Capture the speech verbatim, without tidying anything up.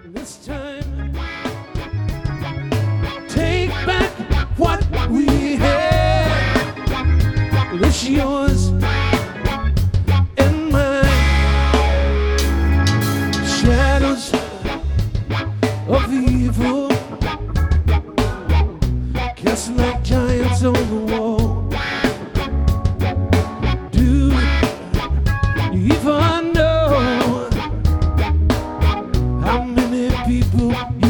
This time, take back what we had. It's yours and mine. Shadows of evil cast like giants on the wall. Do you even know how many people you